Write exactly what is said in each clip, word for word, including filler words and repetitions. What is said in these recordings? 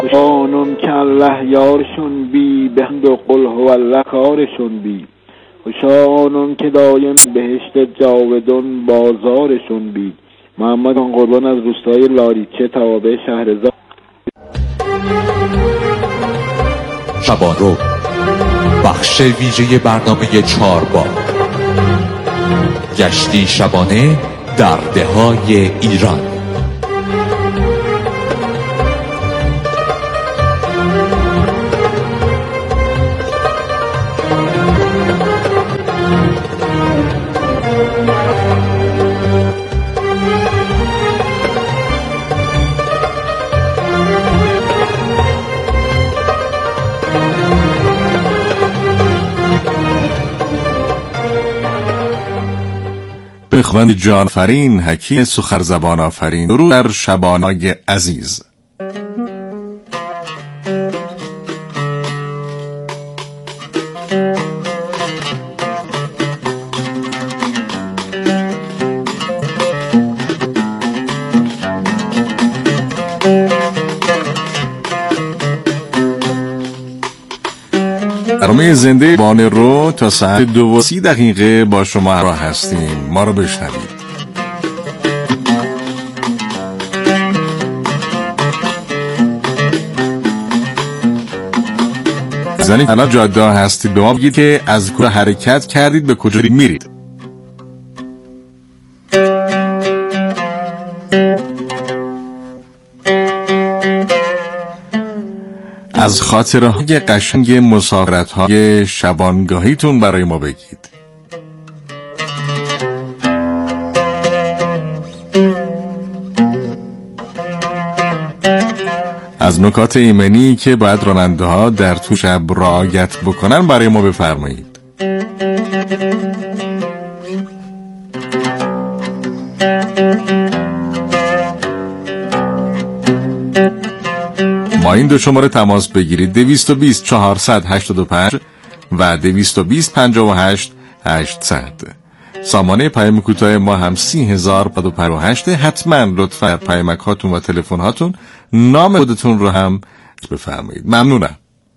خوشانم که الله یارشون بی، به حمد و قل هو الله کارشون بی. خوشانم که دایم بهشت جاودان بازارشون بی. محمد آن قربان از روستای لاریچه توابع شهرزاد. شبانرو، بخش ویژه برنامه چهارباغ، گشتی شبانه در دههای ایران. بخواند جانفرین، حکیم سخر زبان آفرین. درود در شبانای عزیز. برنامه زنده شبانرو تا ساعت دو و سی دقیقه با شما همراه هستیم. ما رو بشنوید. زنی الان جاده هستید، به ما بگید که از کجا حرکت کردید، به کجا میرید. از خاطره‌های قشنگ مسافرت‌های شبانگاهیتون برای ما بگید. از نکات ایمنی که باید راننده‌ها در تو شب رعایت بکنن برای ما بفرمایید. با این دو شماره تماس بگیرید: دویست و بیست چهارصد هشتاد و پنج و دویست و بیست پنجاه و هشت هشتصد. سامانه پیام کوتاه ما هم سی هزار پنجصد و پنجاه و هشت. حتما لطفا پیامک هاتون و تلفن هاتون نام خودتون رو هم بفرمایید. ممنونم.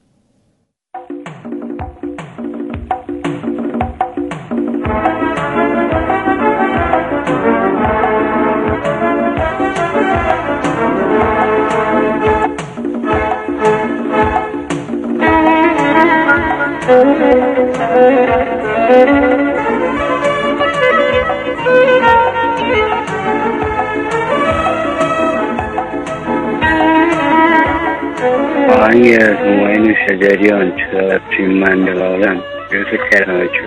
آهنگ همایون شجریان چرا توی من دلالم گرفت کلمه چود.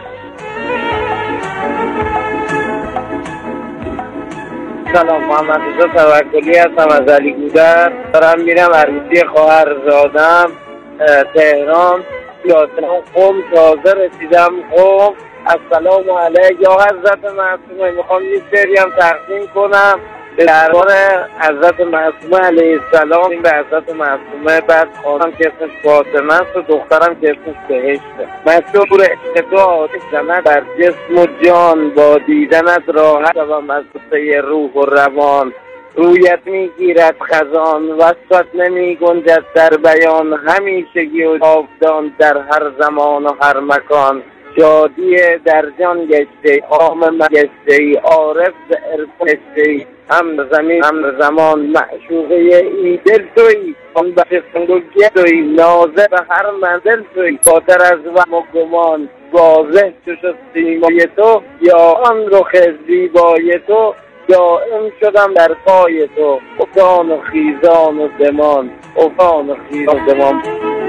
سلام، محمد رضا توکلی هستم از علی گودر. دارم میرم عروسی خواهر زادم تهران. یادم قم تازه رسیدم قم. السلام علیک یا حضرت معصومه. میخوام یه سری هم تقدیم کنم درباره حضرت معصومه علیه السلام. این به حضرت معصومه بعد خواهم که اسمش فاطمه است و دخترم که اسمش بهشته. مشهور عشق تو آتش زند بر جسم و جان، با دیدنت راحت و مزه روح و روان. رویت میگیرد خزان، وصفت نمی گنجد در بیان. همیشگی و جاودان در هر زمان و هر مکان. شادی در جان گشته، عام من گشته ای، عارف ز عرفان گشته ای. هم زمین هم زمان معشوقه ای دل توی، آن بچه سنگوگه توی، نازه به هر منزل توی. باتر از وهم و گمان واضح چو شد سیمای تو، یا آن رخ زیبای تو دائم شدم در پای تو. افغان و خیزان و دمان، افغان و خیزان و دمان.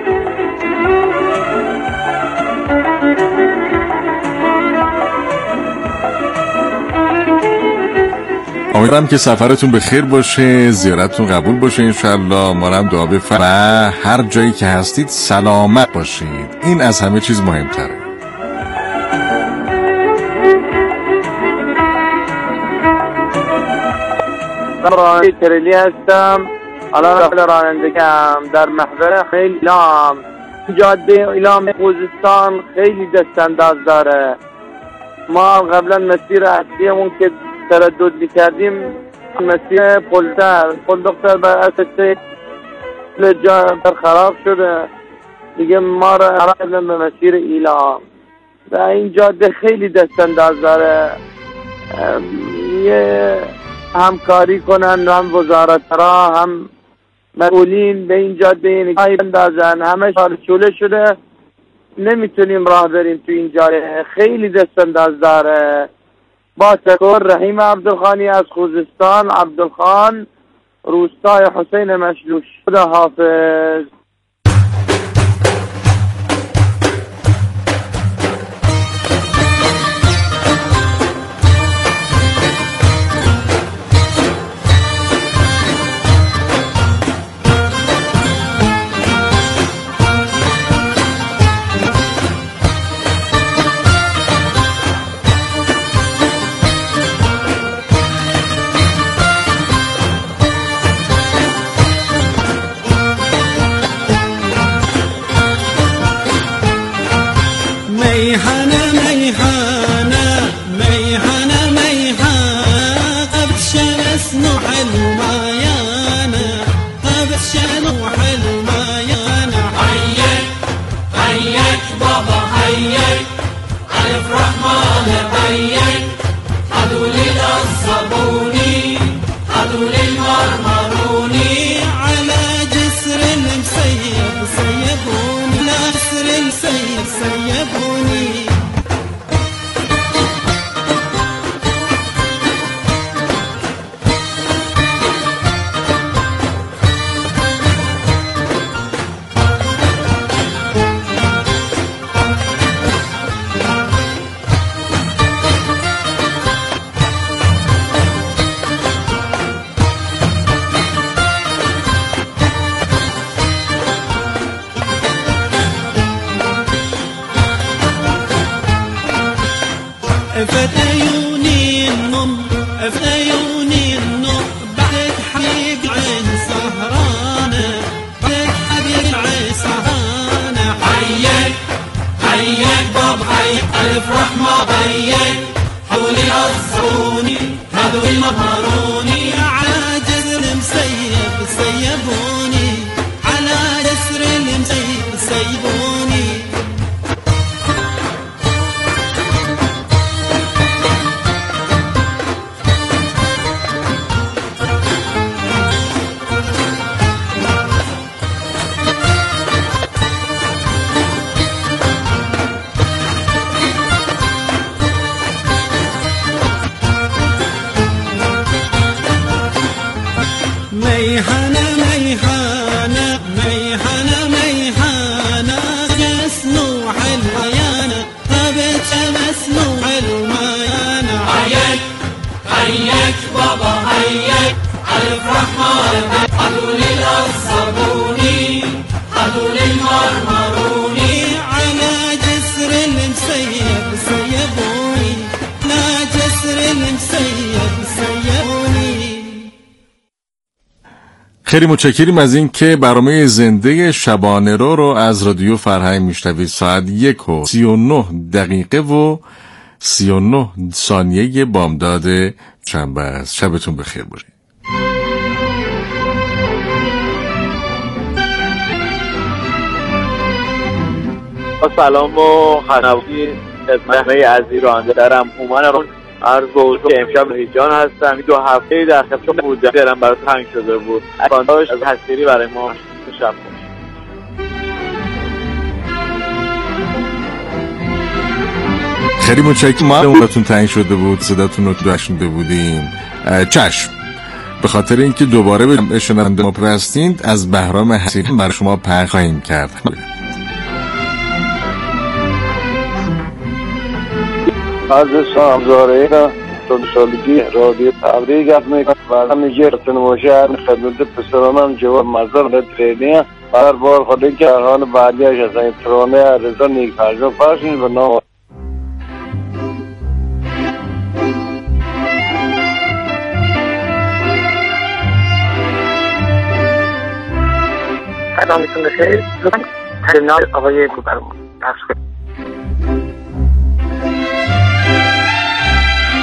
امیدوارم که سفرتون به خیر باشه، زیارتتون قبول باشه انشالله. ما هم دعا بفرمایید و هر جایی که هستید سلامت باشید. این از همه چیز مهمتره. راننده تریلی هستم. الان راه رانندگیم در محور ایلام، جاده ایلام خوزستان خیلی دستانداز داره. ما قبلا مسیر اصلیمون که تردد می‌کردیم مسیر پلتر پل دکتر بر اساس جا خراب شده دیگه، ما رو رفتن به مسیر ایلام و این جاده خیلی دستانداز داره. یه همکاری کنن هم وزارت را هم مسئولین به این جاده نگاهی بندازن. همه چارچوله شده، نمیتونیم راه بریم تو این جاده، خیلی دستانداز داره. با تشکر رحیم عبدالخانی از خوزستان، عبدالخان، روستای حسین مشلوش. خدا حافظ. خیلی متشکریم از این که برنامه زنده شبانه رو رو از رادیو فرهنگ میشنوید. ساعت یک و سی و نه دقیقه و سی و نه ثانیه بامداد شنبه است. شبتون بخیر باشه. سلام و خدمتی خدمت عزیز راننده درم هومن رو عرض به حضور امشب هیجان هستم. دو هفته در خدمت بودم، دلم برای تنگ شده بود. بانداش از حسیری برای ما شب کنید. خیلی متشکرم. ما اونتون تنگ شده بود، صداتون رو داشتنده بودیم. چشم، به خاطر اینکه دوباره به شنونده ما پیوستید از بهرام حسیری برای شما پخش خواهیم کرد. از شامزاره را چون سالگی رادیو تبریک میکنم و همیشه رتنموشه هر خدمت پسرانم جواب مزار لطرینیه هر بار خودی که ارهان بعدیش از این ترانه رضا نیک فرجان پاشین و نام سلامتون بخیر. لطفاً ترمینال آقای گوبرمون پخش کنید.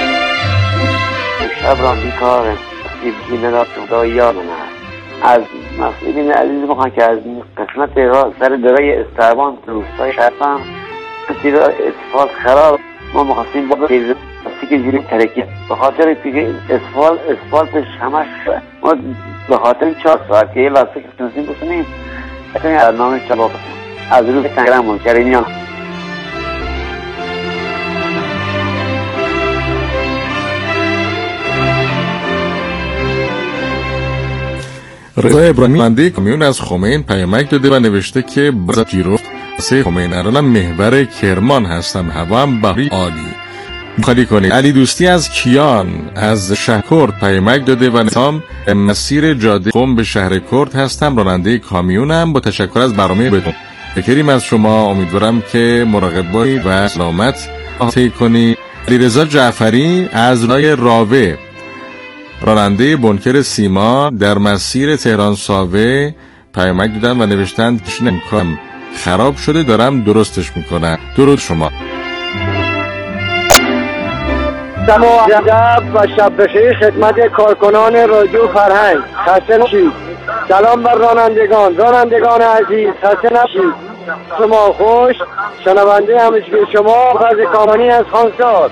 شب را بیکاره سیبگی نداشتم دایی یادم از مسئولین عزیز میخوان که از قسمت را سر درای استربان روستای شرفم تیرا اسفالت خراب ما مخواستیم با تیز که جوری ترکیه به خاطر پیگه اسفالت اسفالتش همش ما به خاطر چهار ساعت که یه لحظه که تونستیم بسنیم بکنیم از نامش چبا بسنیم از روز تنگرم منکرینیان رضا ابراهیمی راننده کامیون از خمین پیامک داده و نوشته که باز پیرو سه خمین الانم محور کرمان هستم هوا هم باری عالی خالی کنید. علی دوستی از کیان از شهر کرد پیامک داده و نظام مسیر جاده قم به شهر کرد هستم راننده کامیونم با تشکر از برنامه بهتون بکریم از شما امیدوارم که مراقب باشید و سلامت طی کنید. علیرضا جعفری از رای راوه راننده بنکر سیما در مسیر تهران ساوه پیامک دادن و نوشتند امکان خراب شده دارم درستش میکنم. درود شما. سلام و شب بخیر خدمت کارکنان رادیو فرهنگ. خسته نباشید. سلام بر رانندگان رانندگان عزیز خسته نباشید. شما خوش شنونده همیشگی شما فرز کامانی از خانسار.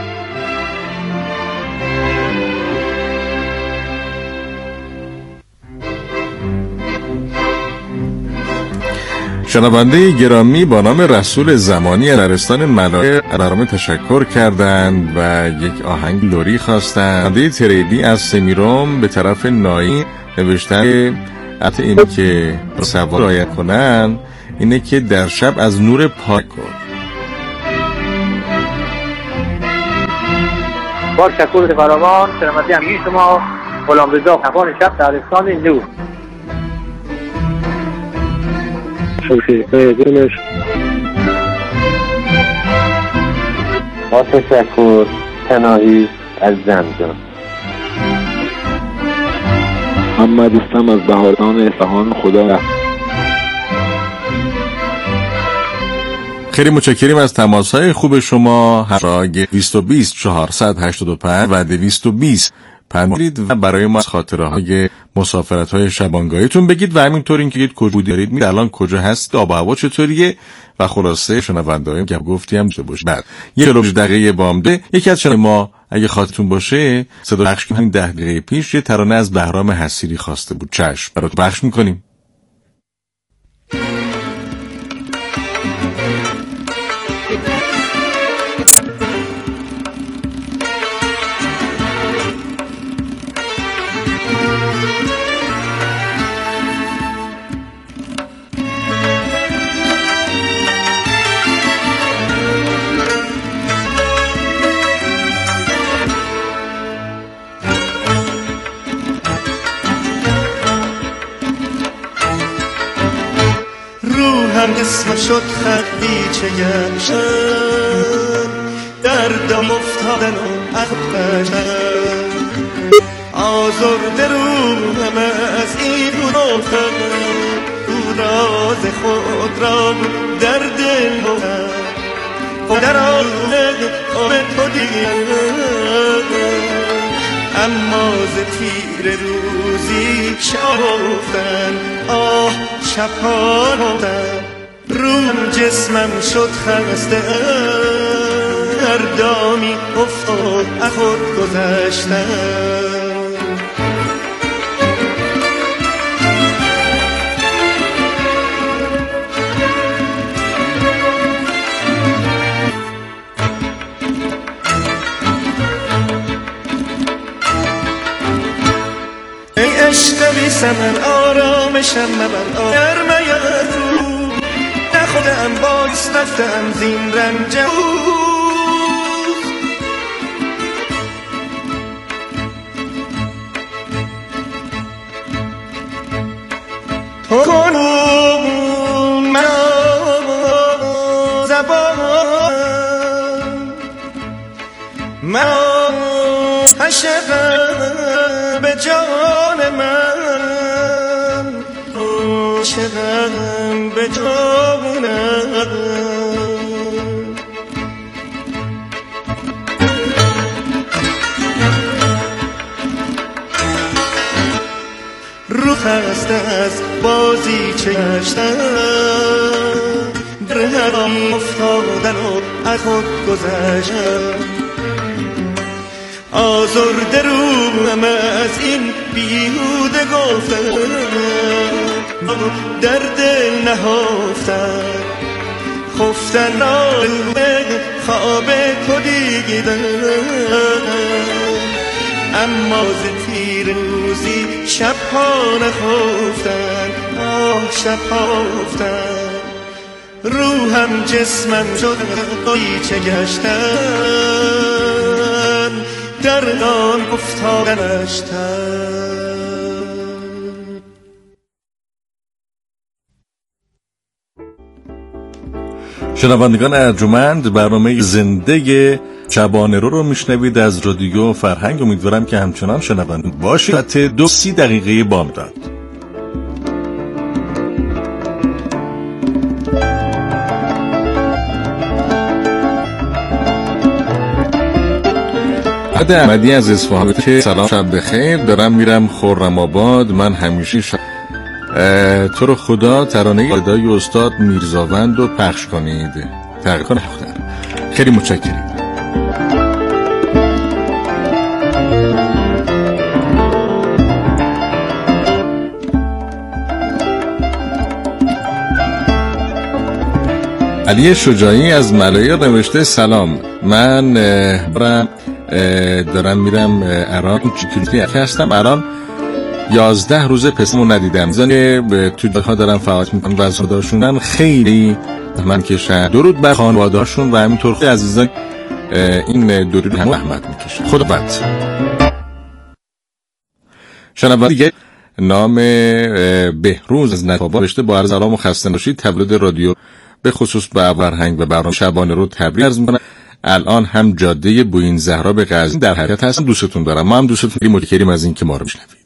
شنونده گرامی با نام رسول زمانی از عرستان ملائه برنامه تشکر کردند و یک آهنگ لوری خواستند. شنونده تریدی از سمیروم به طرف نایی نوشتن حتی اینه که سوار رعایت کنن اینه که در شب از نور پاک کن. با تشکر فراوان سلامتی همگی شما. غلام رضا خفان شب در عرستان نور. با تشکر پناهی از زنجان. محمد استم از بهاران اصفهان. خدا خیلی متشکریم از تماس‌های خوب شما. هراگ دویست و بیست چهارصد و هشتاد و پنج و دویست و بیست پنج و برای ما خاطره‌های مسافرت‌های شبانگاهیتون بگید و همینطور این که گید کجا دارید میرید الان کجا هستید آب و هوا چطوریه و خلاصه شنونده‌های که گفتی هم چه باشه. بعد یک دقیقه بامده یکی از شما ما اگه خاطرتون باشه صدا پخش کنیم. همین ده دقیقه پیش یه ترانه از بهرام حصیری خواسته بود. چشم براتون پخش می‌کنیم. اسم شد خطی چه گشتن دردم افتادن و عقبشن آزرده روحم از این روحم او راز خود را در دل بودم خود در آمد آمد تو دیگر اما ز تیر روزی شافتن آه شبها روزن روم جسمم شد خسته هر دامی افتاد از خود گذشتن ای عشق بی ثمر آرامشم مبر گرمایت رو خودم باعث رفتم زین رنج تو کنون من زبان من عشقم به جان من عشقم به جان رو خسته از بازی چه گشتم برهم افتادن و از خود گذشتم آزرده روم از این بیهوده گفتم در دل نهفتم خفتن آلوه خواب تو دیدم اما ز تیر روزی شبها نخفتن آه شبها افتن روحم جسمم شد قیچه گشتن در آن افتادنشتن. شنوندگان ارجمند، برنامه زنده شبانه رو رو میشنوید از رادیو فرهنگ. امیدوارم که همچنان شنوند باشید. ساعت دو سی دقیقه بامداد. عد احمدی از اصفهان که سلام شب بخیر، دارم میرم خرم آباد. من همیشه شب تو رو خدا ترانه ادای استاد میرزاوند رو پخش کنید. تقریبا نخوندم. خیلی متشکرم. علی شجاعی از ملایر نوشته سلام، من برم دارم میرم ایران، چیکلی هستم. ایران یازده روز پسمو ندیدم. زنی تو جاها دارم فعالیت میکنم و از خداشونن خیلی من کشن. درود بر خانواده‌هاشون و همینطور خیلی عزیزان این درود هم احمد میکشن. خدا بد. شنونده دیگه نام بهروز از نتابا رشته با عرض سلام و خسته نباشید. تولد رادیو به خصوص به فرهنگ و برنامه شبانه رو تبریک عرض میکنم. الان هم جاده بوین زهرا به قزوین در حرکت هستم. دوستتون دارم. ما هم دوستتون متشکریم از اینکه ما رو میشنوید.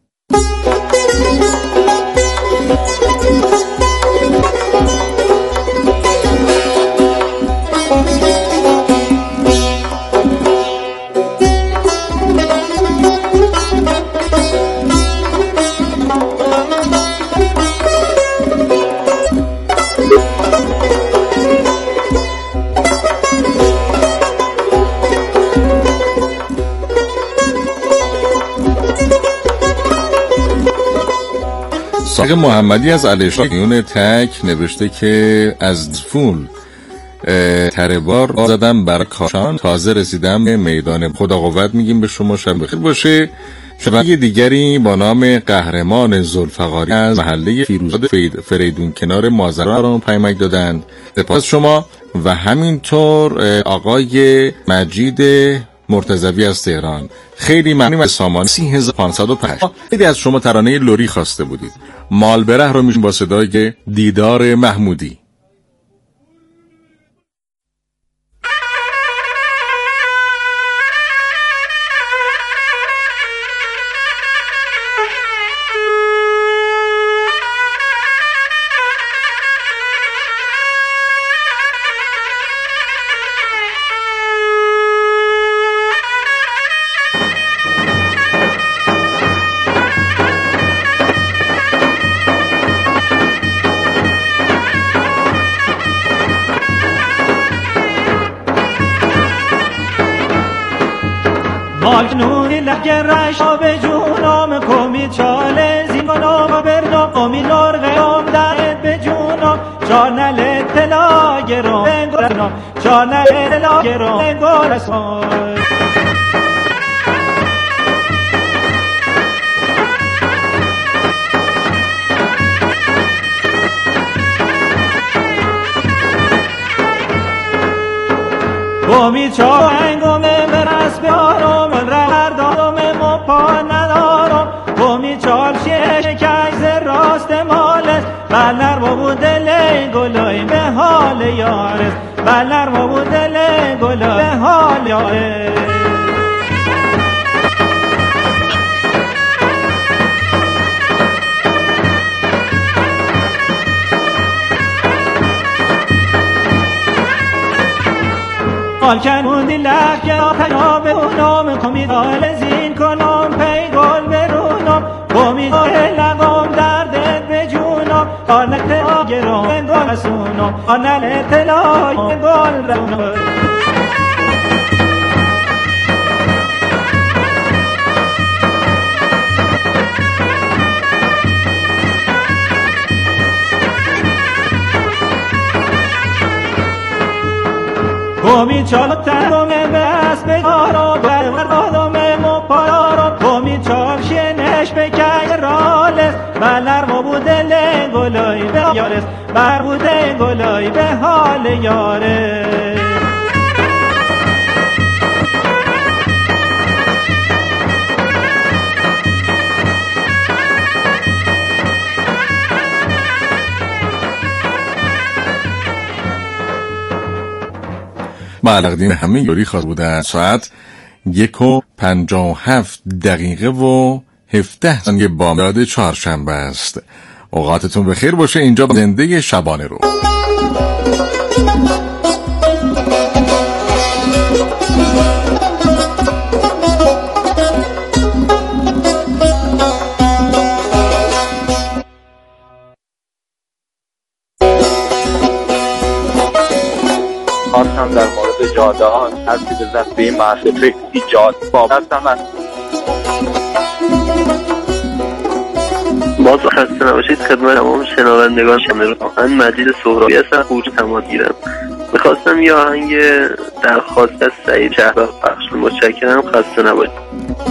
ساق محمدی از علیشان تک نوشته که از فول تربار زدم بر کاشان، تازه رسیدم به میدان. خدا قوت میگیم به شما، شب بخیر باشه. شبکه دیگری با نام قهرمان ذوالفقاری از محله فیروزاد فریدون کنار مازندران پیامک دادند. سپاس شما. و همینطور آقای مجید مرتضوی از تهران، خیلی ممنونم از سامان سی هزار و پانصد و پنج. خیلی از شما ترانه لوری خواسته بودید. مالبره رو میشیم با صدای دیدار محمودی. مالنوری لگرش آب جونام کمی چاله زینگانام و بردام کمی لور غیام درد به جونام چانل تلا گرام بنگورنام چانل تلا گرام بنگورسام کمی چانگم برس بیارم رهردارم و پا ندارم کمی چال شکایز راست مالش بلر و دل گلای به حال یارش بلر و دل گلای به حال یارش حال کنون دیلک یا تنها به اونام کمی دال زین کنم پی گل برونم کمی دال لگام گرام گل رسونم آنل طلای گل رسونم کومی چال تنگم بس به کارو بر آدم مپارو کومی چال شنش به که رالس بلر ما بوده لنگولای به یارس بر بوده گلای به حال یاره معلقدین همه یوری خواهد بوده. ساعت یک و پنجاه و هفت دقیقه و هفده ثانیه بامداد چهارشنبه است. اوقاتتون بخیر باشه. اینجا زنده شبانه رو خواستم در مورد جاده ها هر چی بزنم به این معرفه ایجاد بابستم است. باز خسته نباشید خدمت تمام شنوندگان شنوندگان من مجید سهرابی هستم، خروج تماس گیرم. میخواستم یه آهنگ درخواست از سعید شهباز پخش کنم. متشکرم، خسته نباشید.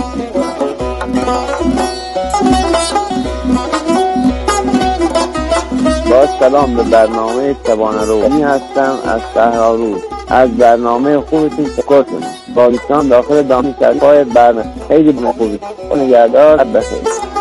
با سلام به برنامه شبانه رو می هستم از صحرارود. از برنامه خوبتون تشکر کنم. پاکستان داخل دامی سرپای برنامه خیلی خوبی نگهدار بخیر.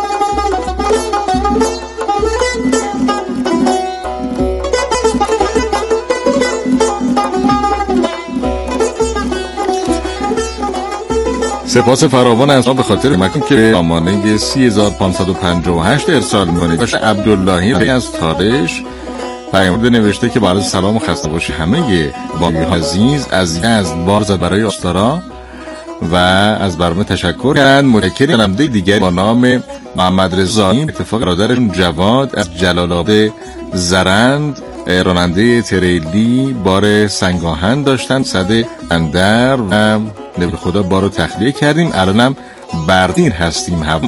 سپاس فراوان از ما به خاطر مکن که به آمانه سی هزار و پانصد و پنجاه و هشت ارسال می‌کنید. باشه عبداللهی از تارش پیامده نوشته که با عرض سلام و خسته باشی همه باقی عزیز از یزد بارزد برای آستارا و از برنامه تشکر کردن. متشکرم. راننده دیگر با نام محمد رضایی اتفاق برادرشون جواد از جلال آباد زرند راننده تریلی بار سنگاهن داشتن صد اندر و نبی خدا بارو تخلیه کردیم. الانم بردین هستیم. هم